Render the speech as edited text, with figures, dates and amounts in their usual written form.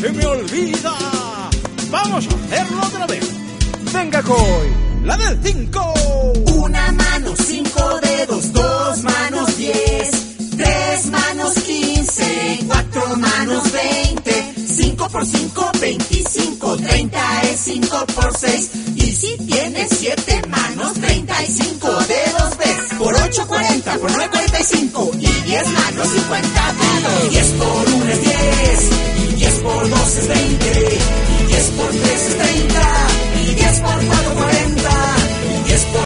se me olvida. Vamos a hacerlo otra vez. Venga, Coy, la del 5. Una mano, 5 dedos, 2 manos, 10, 3 manos, 15, 4 manos, 20, 5 por 5, 25, 30 es 5 por 6. Y si tienes 7 manos, 35 dedos ves. Por 8, 40, por 9, 45. Y 10 manos, 50 dedos. 10 por 1 es 10. Y 10 por 2 es 20. Y 10 por 3 es 30. Y 10 por 4,